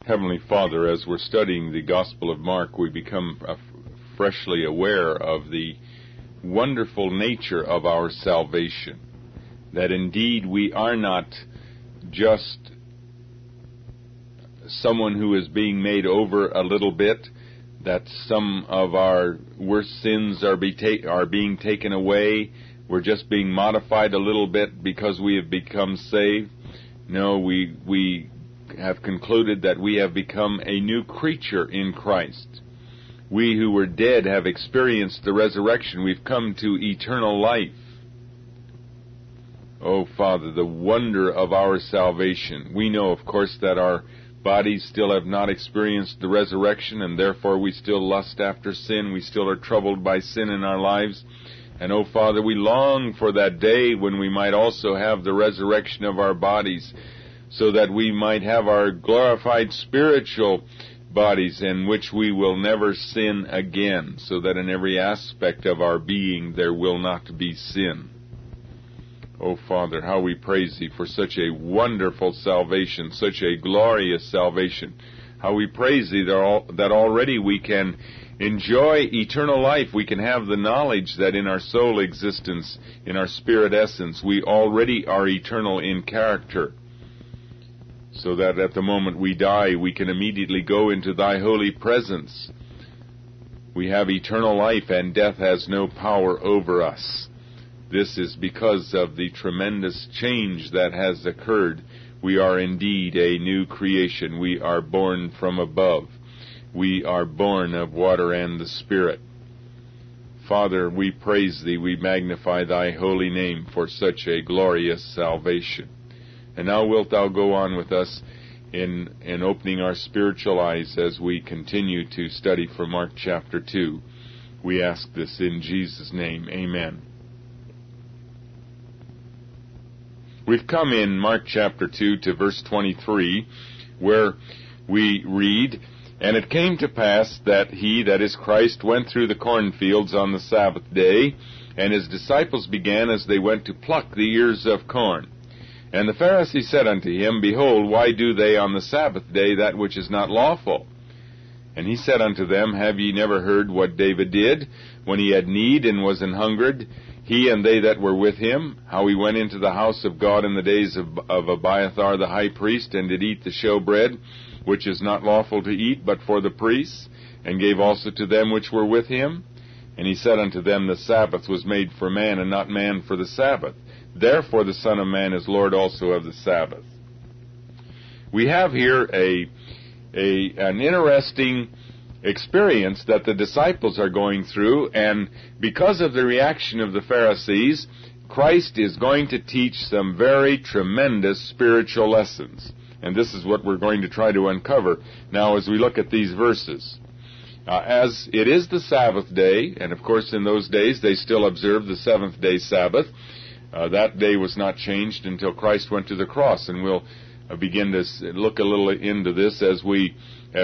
Heavenly Father, as we're studying the Gospel of Mark, we become freshly aware of the wonderful nature of our salvation. That indeed we are not just someone who is being made over a little bit, that some of our worst sins are being taken away. We're just being modified a little bit because we have become saved. No, we have concluded that we have become a new creature in Christ. We who were dead have experienced the resurrection. We've come to eternal life. Oh, Father, the wonder of our salvation. We know, of course, that our bodies still have not experienced the resurrection, and therefore we still lust after sin. We still are troubled by sin in our lives. And, oh, Father, we long for that day when we might also have the resurrection of our bodies, so that we might have our glorified spiritual bodies in which we will never sin again, so that in every aspect of our being there will not be sin. Oh, Father, how we praise Thee for such a wonderful salvation, such a glorious salvation. How we praise Thee that already we can enjoy eternal life. We can have the knowledge that in our soul existence, in our spirit essence, we already are eternal in character, so that at the moment we die, we can immediately go into Thy holy presence. We have eternal life, and death has no power over us. This is because of the tremendous change that has occurred. We are indeed a new creation. We are born from above. We are born of water and the Spirit. Father, we praise Thee, we magnify Thy holy name for such a glorious salvation. And now wilt Thou go on with us in opening our spiritual eyes as we continue to study from Mark chapter 2. We ask this in Jesus' name. Amen. We've come in Mark chapter 2 to verse 23, where we read, "And it came to pass that he, that is Christ, went through the cornfields on the Sabbath day, and his disciples began as they went to pluck the ears of corn. And the Pharisees said unto him, Behold, why do they on the Sabbath day that which is not lawful? And he said unto them, Have ye never heard what David did, when he had need and was an hungered, he and they that were with him, how he went into the house of God in the days of Abiathar the high priest, and did eat the showbread, which is not lawful to eat, but for the priests, and gave also to them which were with him? And he said unto them, The Sabbath was made for man, and not man for the Sabbath. Therefore the Son of Man is Lord also of the Sabbath." We have here an interesting experience that the disciples are going through, and because of the reaction of the Pharisees, Christ is going to teach some very tremendous spiritual lessons. And this is what we're going to try to uncover now as we look at these verses. As it is the Sabbath day, and of course in those days they still observed the seventh-day Sabbath. That day was not changed until Christ went to the cross, and we'll begin to look a little into this as we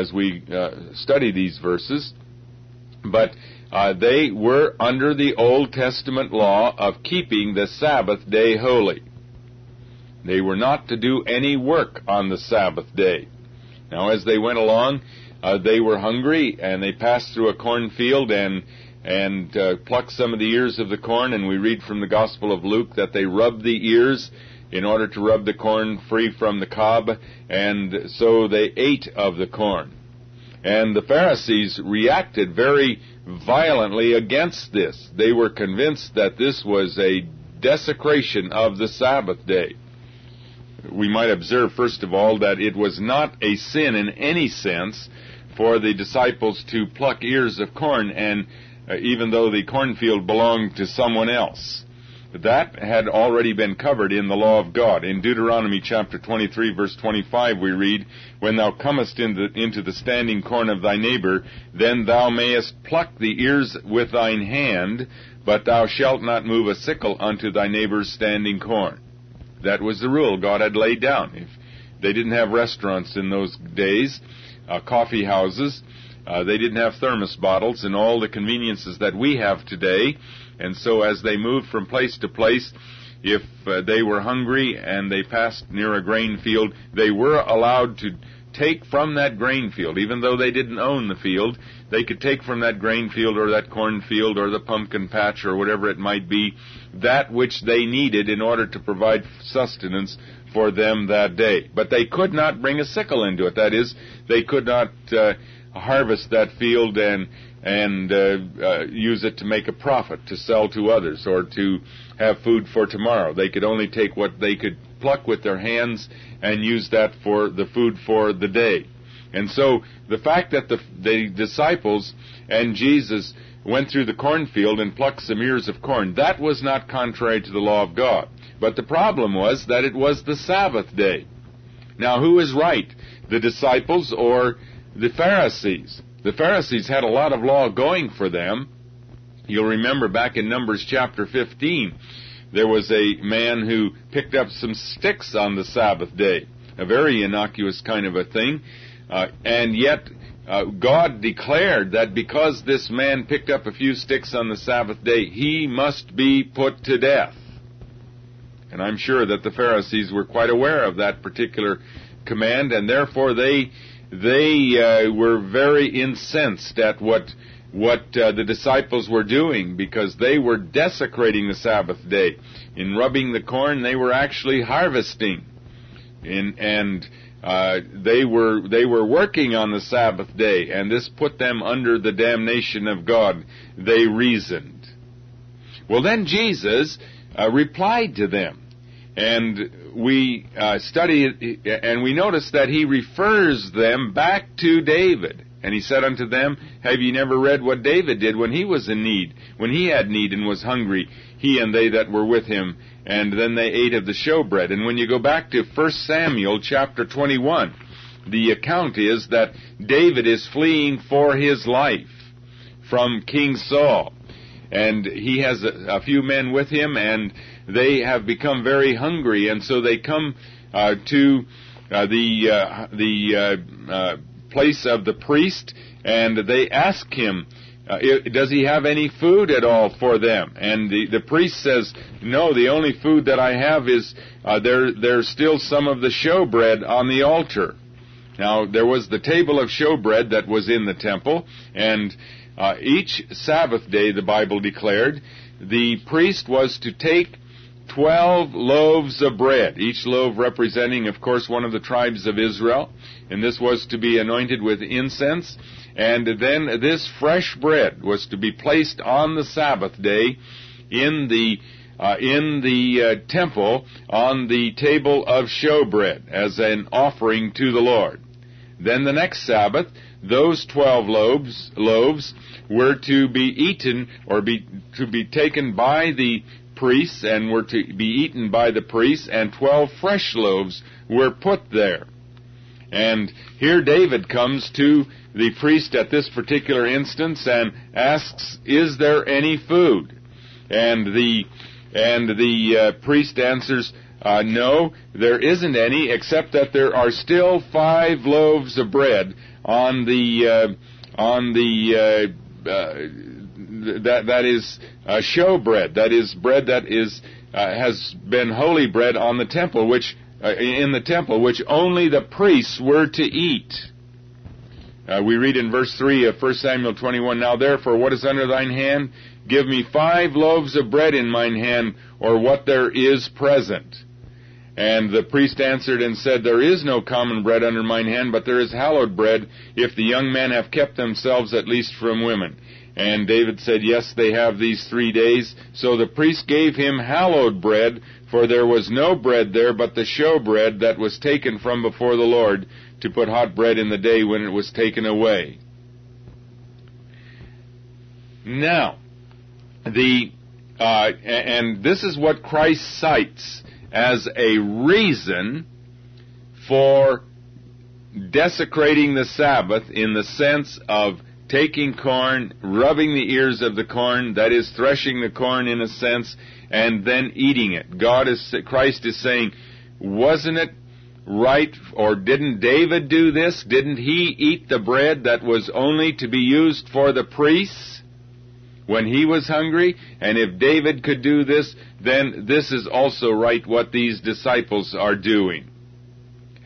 study these verses. But they were under the Old Testament law of keeping the Sabbath day holy. They were not to do any work on the Sabbath day. Now, as they went along, they were hungry, and they passed through a cornfield and plucked some of the ears of the corn, and we read from the Gospel of Luke that they rubbed the ears in order to rub the corn free from the cob, and so they ate of the corn. And the Pharisees reacted very violently against this. They were convinced that this was a desecration of the Sabbath day. We might observe, first of all, that it was not a sin in any sense for the disciples to pluck ears of corn, and even though the cornfield belonged to someone else. That had already been covered in the law of God. In Deuteronomy chapter 23, verse 25, we read, "When thou comest into the standing corn of thy neighbor, then thou mayest pluck the ears with thine hand, but thou shalt not move a sickle unto thy neighbor's standing corn." That was the rule God had laid down. If they didn't have restaurants in those days, coffee houses, they didn't have thermos bottles and all the conveniences that we have today. And so as they moved from place to place, if they were hungry and they passed near a grain field, they were allowed to take from that grain field, even though they didn't own the field, they could take from that grain field or that cornfield or the pumpkin patch or whatever it might be, that which they needed in order to provide sustenance for them that day. But they could not bring a sickle into it. That is, they could not harvest that field and use it to make a profit, to sell to others, or to have food for tomorrow. They could only take what they could pluck with their hands and use that for the food for the day. And so the fact that the disciples and Jesus went through the cornfield and plucked some ears of corn, that was not contrary to the law of God. But the problem was that it was the Sabbath day. Now, who is right, the disciples or the Pharisees? The Pharisees had a lot of law going for them. You'll remember back in Numbers chapter 15, there was a man who picked up some sticks on the Sabbath day, a very innocuous kind of a thing, and yet God declared that because this man picked up a few sticks on the Sabbath day, he must be put to death. And I'm sure that the Pharisees were quite aware of that particular command, and therefore they were very incensed at what the disciples were doing, because they were desecrating the Sabbath day. In rubbing the corn, they were actually harvesting, and they were working on the Sabbath day, and this put them under the damnation of God, they reasoned. Well, then Jesus replied to them. And we study and we notice that he refers them back to David. And he said unto them, have ye never read what David did when he was in need, when he had need and was hungry, he and they that were with him, and then they ate of the showbread. And when you go back to 1 Samuel chapter 21, the account is that David is fleeing for his life from King Saul. And he has a few men with him, and they have become very hungry, and so they come to the place of the priest, and they ask him, does he have any food at all for them? And the priest says, no, the only food that I have is there's still some of the showbread on the altar. Now, there was the table of showbread that was in the temple, and each Sabbath day, the Bible declared, the priest was to take 12 loaves of bread, each loaf representing, of course, one of the tribes of Israel, and this was to be anointed with incense, and then this fresh bread was to be placed on the Sabbath day in the temple on the table of showbread as an offering to the Lord. Then the next Sabbath, those 12 loaves were to be eaten, or to be taken by the priests, and were to be eaten by the priests, and 12 fresh loaves were put there. And here David comes to the priest at this particular instance and asks, is there any food? And the priest answers, no, there isn't any, except that there are still 5 loaves of bread on the that is showbread. That is bread that is has been holy bread on the temple, which in the temple, which only the priests were to eat. We read in verse 3 of 1 Samuel 21, now therefore, what is under thine hand? Give me 5 loaves of bread in mine hand, or what there is present. And the priest answered and said, there is no common bread under mine hand, but there is hallowed bread, if the young men have kept themselves at least from women. And David said, yes, they have these 3 days. So the priest gave him hallowed bread, for there was no bread there but the showbread that was taken from before the Lord, to put hot bread in the day when it was taken away. Now, and this is what Christ cites as a reason for desecrating the Sabbath, in the sense of taking corn, rubbing the ears of the corn, that is, threshing the corn in a sense, and then eating it. Christ is saying, wasn't it right, or didn't David do this? Didn't he eat the bread that was only to be used for the priests when he was hungry? And if David could do this, then this is also right what these disciples are doing.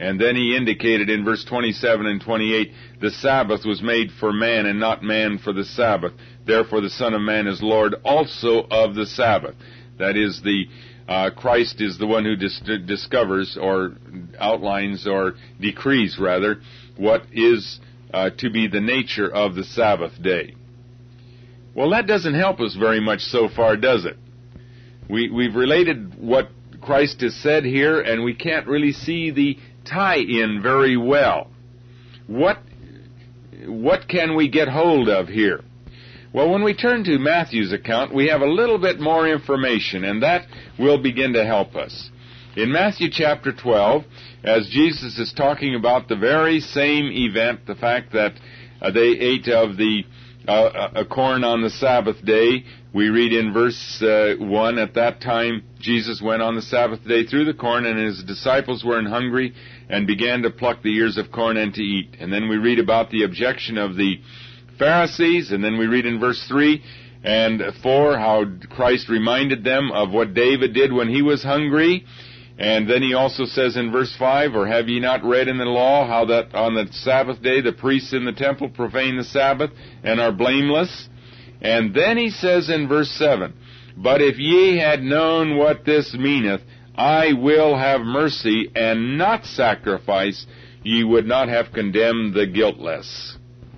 And then he indicated in verse 27 and 28, the Sabbath was made for man and not man for the Sabbath. Therefore the Son of Man is Lord also of the Sabbath. That is, Christ is the one who discovers or outlines or decrees, rather, what is to be the nature of the Sabbath day. Well, that doesn't help us very much so far, does it? We've related what Christ has said here, and we can't really see the tie-in very well. What can we get hold of here? Well, when we turn to Matthew's account, we have a little bit more information, and that will begin to help us. In Matthew chapter 12, as Jesus is talking about the very same event, the fact that they ate of the corn on the Sabbath day, we read in verse 1, at that time Jesus went on the Sabbath day through the corn, and his disciples were hungry and began to pluck the ears of corn and to eat. And then we read about the objection of the Pharisees, and then we read in verse 3 and 4 how Christ reminded them of what David did when he was hungry. And then he also says in verse 5, or have ye not read in the law how that on the Sabbath day the priests in the temple profane the Sabbath and are blameless? And then he says in verse 7, but if ye had known what this meaneth, I will have mercy and not sacrifice, ye would not have condemned the guiltless.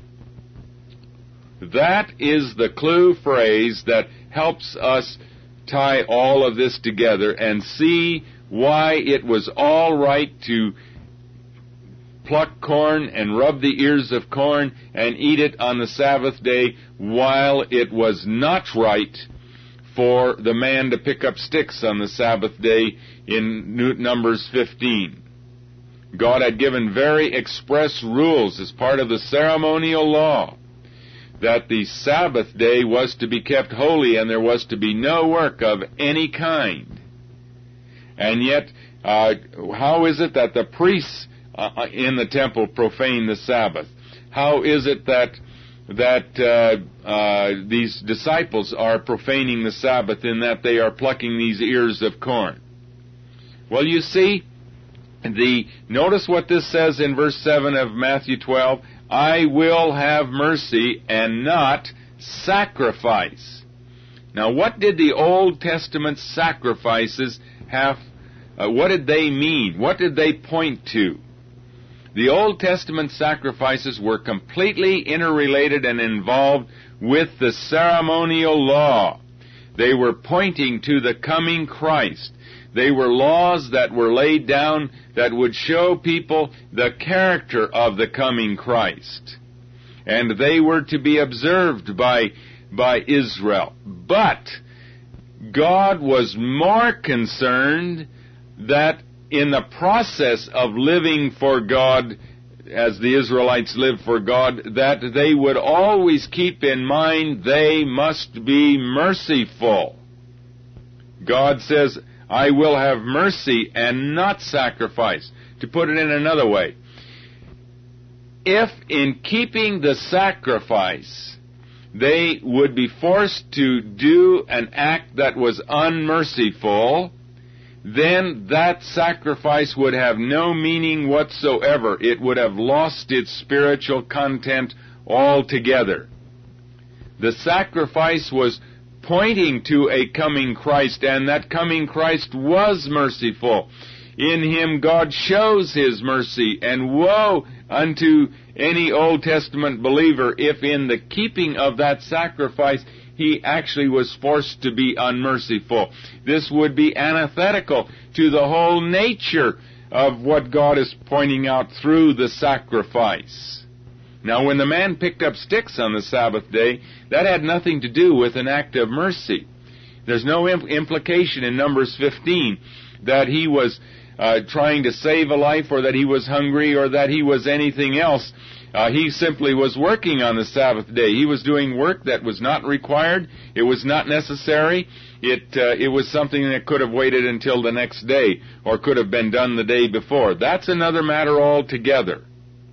That is the clue phrase that helps us tie all of this together and see why it was all right to pluck corn and rub the ears of corn and eat it on the Sabbath day, while it was not right for the man to pick up sticks on the Sabbath day in Numbers 15. God had given very express rules as part of the ceremonial law that the Sabbath day was to be kept holy and there was to be no work of any kind. And yet, how is it that the priests in the temple profane the Sabbath? How is it that these disciples are profaning the Sabbath in that they are plucking these ears of corn? Well, you see, notice what this says in verse 7 of Matthew 12, I will have mercy and not sacrifice. Now, what did the Old Testament sacrifices have? What did they mean? What did they point to? The Old Testament sacrifices were completely interrelated and involved with the ceremonial law. They were pointing to the coming Christ. They were laws that were laid down that would show people the character of the coming Christ. And they were to be observed by Israel. But God was more concerned that in the process of living for God, as the Israelites lived for God, that they would always keep in mind they must be merciful. God says, I will have mercy and not sacrifice. To put it in another way, if in keeping the sacrifice they would be forced to do an act that was unmerciful, then that sacrifice would have no meaning whatsoever. It would have lost its spiritual content altogether. The sacrifice was pointing to a coming Christ, and that coming Christ was merciful. In him God shows his mercy, and woe unto any Old Testament believer if in the keeping of that sacrifice he actually was forced to be unmerciful. This would be antithetical to the whole nature of what God is pointing out through the sacrifice. Now, when the man picked up sticks on the Sabbath day, that had nothing to do with an act of mercy. There's no implication in Numbers 15 that he was trying to save a life, or that he was hungry, or that he was anything else. He simply was working on the Sabbath day. He was doing work that was not required. It was not necessary. It was something that could have waited until the next day, or could have been done the day before. That's another matter altogether.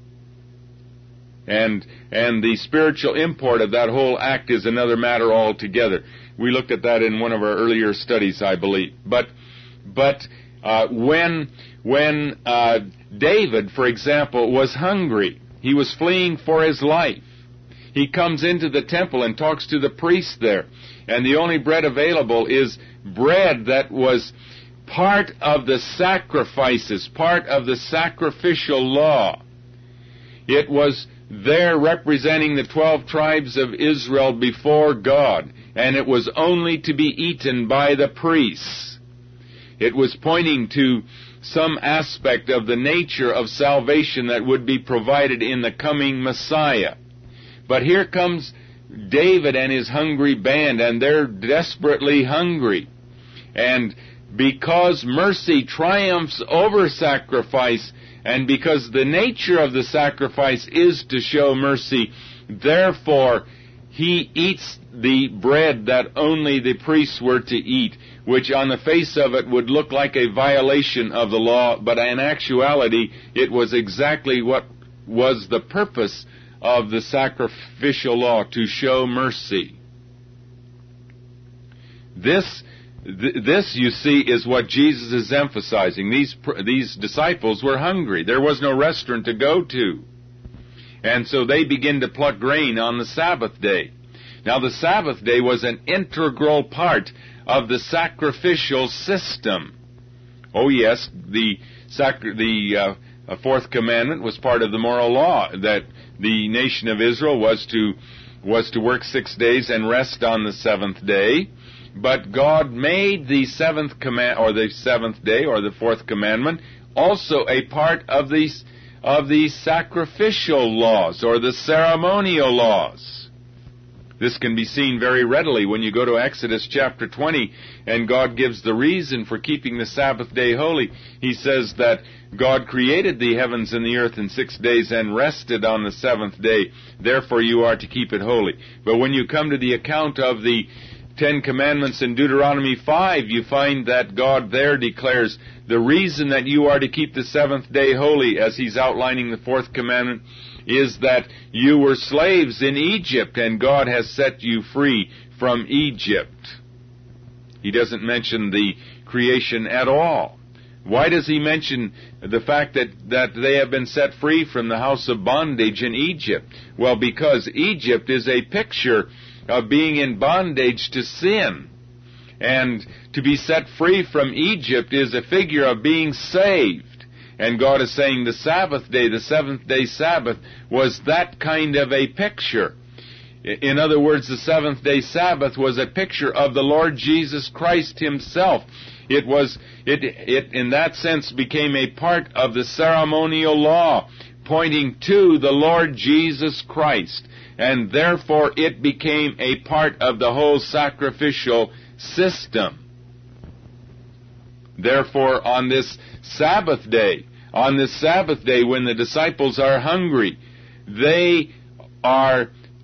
And the spiritual import of that whole act is another matter altogether. We looked at that in one of our earlier studies, I believe. But When David, for example, was hungry, he was fleeing for his life. He comes into the temple and talks to the priest there, and the only bread available is bread that was part of the sacrifices, part of the sacrificial law. It was there representing the 12 tribes of Israel before God, and it was only to be eaten by the priests. It was pointing to some aspect of the nature of salvation that would be provided in the coming Messiah. But here comes David and his hungry band, and they're desperately hungry. And because mercy triumphs over sacrifice, and because the nature of the sacrifice is to show mercy, therefore he eats the bread that only the priests were to eat, which on the face of it would look like a violation of the law, but in actuality it was exactly what was the purpose of the sacrificial law, to show mercy. This, you see, is what Jesus is emphasizing. These disciples were hungry. There was no restaurant to go to. And so they begin to pluck grain on the Sabbath day. Now, the Sabbath day was an integral part of the sacrificial system. Oh, yes, the fourth commandment was part of the moral law, that the nation of Israel was to work 6 days and rest on the seventh day. But God made the seventh day, or the fourth commandment, also a part of the sacrificial laws, or the ceremonial laws. This can be seen very readily when you go to Exodus chapter 20, and God gives the reason for keeping the Sabbath day holy. He says that God created the heavens and the earth in 6 days and rested on the seventh day. Therefore you are to keep it holy. But when you come to the account of the 10 Commandments in Deuteronomy 5, you find that God there declares the reason that you are to keep the seventh day holy, as he's outlining the fourth commandment, is that you were slaves in Egypt and God has set you free from Egypt. He doesn't mention the creation at all. Why does he mention the fact that they have been set free from the house of bondage in Egypt? Well, because Egypt is a picture of being in bondage to sin. And to be set free from Egypt is a figure of being saved. And God is saying the Sabbath day, the seventh day Sabbath, was that kind of a picture. In other words, the seventh day Sabbath was a picture of the Lord Jesus Christ himself. It in that sense became a part of the ceremonial law, pointing to the Lord Jesus Christ. And therefore it became a part of the whole sacrificial system. Therefore, on this Sabbath day when the disciples are hungry, they are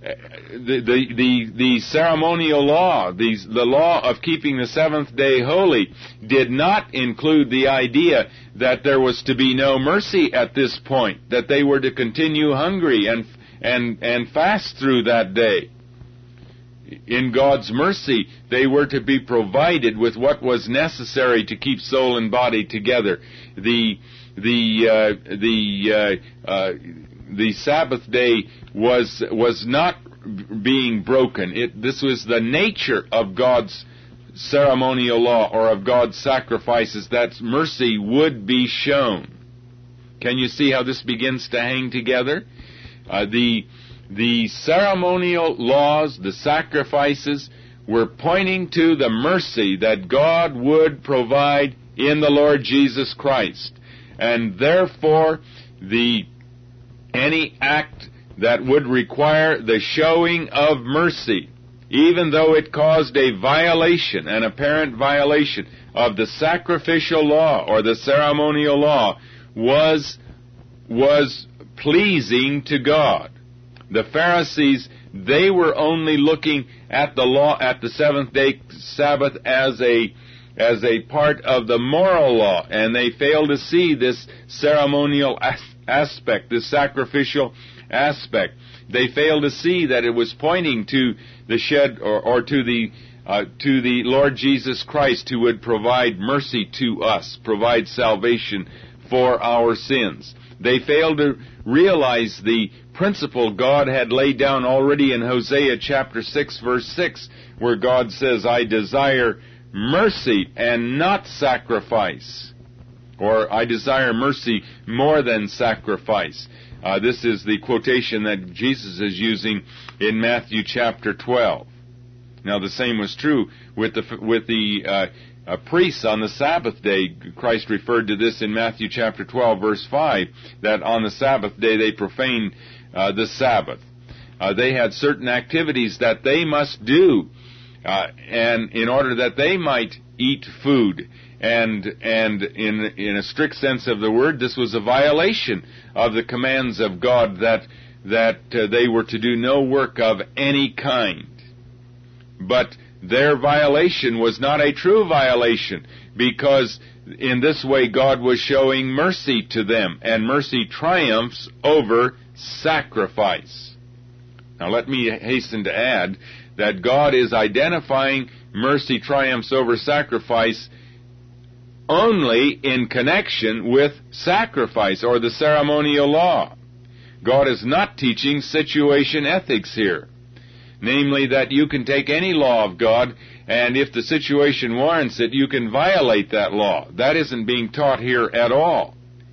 the ceremonial law, the law of keeping the seventh day holy, did not include the idea that there was to be no mercy at this point, that they were to continue hungry and fast through that day. In God's mercy, they were to be provided with what was necessary to keep soul and body together. The Sabbath day was not being broken. This was the nature of God's ceremonial law, or of God's sacrifices, that mercy would be shown. Can you see how this begins to hang together? The ceremonial laws, the sacrifices, were pointing to the mercy that God would provide in the Lord Jesus Christ. And therefore, any act that would require the showing of mercy, even though it caused a violation, an apparent violation of the sacrificial law or the ceremonial law, was pleasing to God. The Pharisees, they were only looking at the law, at the seventh day Sabbath, as a part of the moral law, and they failed to see this ceremonial aspect, this sacrificial aspect. They failed to see that it was pointing to the shed or to the to the Lord Jesus Christ, who would provide mercy to us, provide salvation for our sins. They failed to realize the principle God had laid down already in Hosea chapter 6, verse 6, where God says, I desire mercy and not sacrifice. Or, I desire mercy more than sacrifice. This is the quotation that Jesus is using in Matthew chapter 12. Now, the same was true with the priests on the Sabbath day. Christ referred to this in Matthew chapter 12, verse 5, that on the Sabbath day they profaned the Sabbath. They had certain activities that they must do, and in order that they might eat food. And in a strict sense of the word, this was a violation of the commands of God that they were to do no work of any kind. But their violation was not a true violation, because in this way God was showing mercy to them, and mercy triumphs over sacrifice. Now let me hasten to add that God is identifying mercy triumphs over sacrifice only in connection with sacrifice, or the ceremonial law. God is not teaching situation ethics here. Namely, that you can take any law of God, and if the situation warrants it, you can violate that law. That isn't being taught here at all.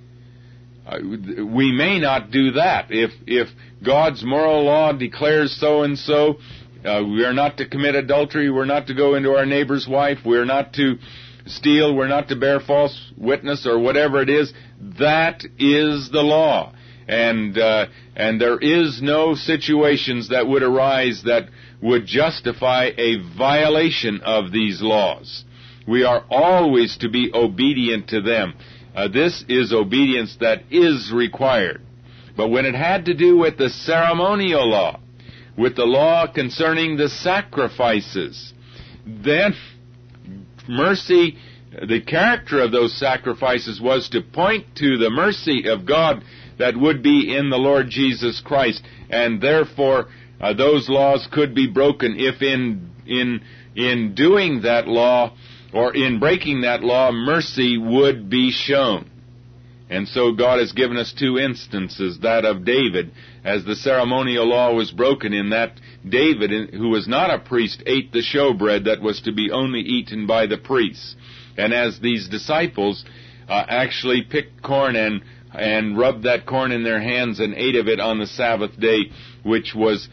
We may not do that. If God's moral law declares so and so, we are not to commit adultery, we're not to go into our neighbor's wife, we're not to steal, we're not to bear false witness, or whatever it is, that is the law. And there is no situations that would arise that would justify a violation of these laws. We are always to be obedient to them. This is obedience that is required. But when it had to do with the ceremonial law, with the law concerning the sacrifices, then mercy, the character of those sacrifices was to point to the mercy of God that would be in the Lord Jesus Christ, and therefore those laws could be broken if in doing that law, or in breaking that law, mercy would be shown. And so God has given us two instances, that of David, as the ceremonial law was broken, in that David, who was not a priest, ate the showbread that was to be only eaten by the priests. And as these disciples actually picked corn and rubbed that corn in their hands and ate of it on the Sabbath day, which was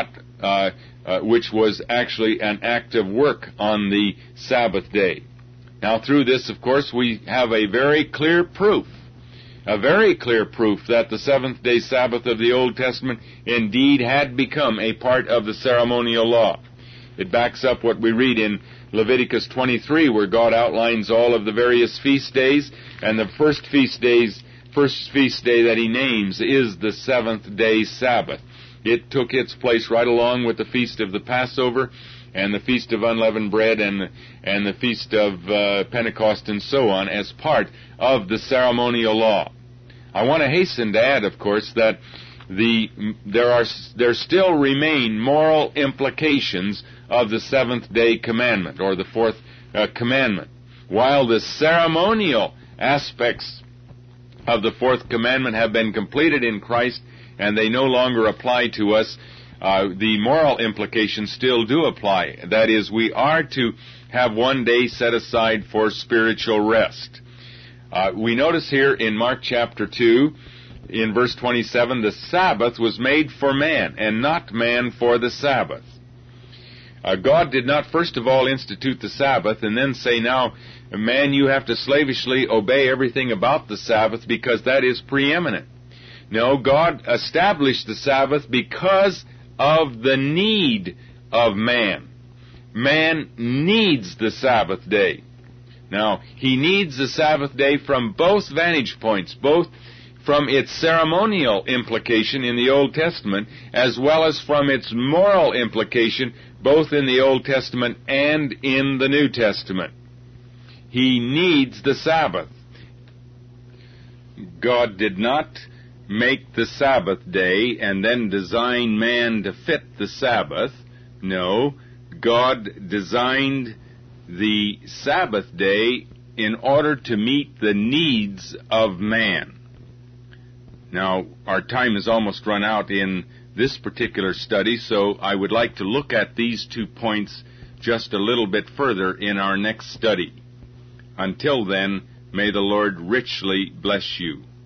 actually an act of work on the Sabbath day. Now, through this, of course, we have a very clear proof that the seventh-day Sabbath of the Old Testament indeed had become a part of the ceremonial law. It backs up what we read in Leviticus 23, where God outlines all of the various feast days, and the first feast day that He names is the seventh-day Sabbath. It took its place right along with the Feast of the Passover, and the Feast of Unleavened Bread, and the Feast of Pentecost, and so on, as part of the ceremonial law. I want to hasten to add, of course, that there still remain moral implications of the seventh-day commandment, or the fourth commandment. While the ceremonial aspects of the fourth commandment have been completed in Christ, and they no longer apply to us, the moral implications still do apply. That is, we are to have one day set aside for spiritual rest. We notice here in Mark chapter 2, in verse 27, the Sabbath was made for man, and not man for the Sabbath. God did not first of all institute the Sabbath and then say, now, man, you have to slavishly obey everything about the Sabbath because that is preeminent. No, God established the Sabbath because of the need of man. Man needs the Sabbath day. Now, he needs the Sabbath day from both vantage points, both from its ceremonial implication in the Old Testament, as well as from its moral implication, both in the Old Testament and in the New Testament. He needs the Sabbath. God did not make the Sabbath day and then design man to fit the Sabbath. No, that God designed the Sabbath day in order to meet the needs of man. Now, our time has almost run out in this particular study, so I would like to look at these 2 points just a little bit further in our next study. Until then, may the Lord richly bless you.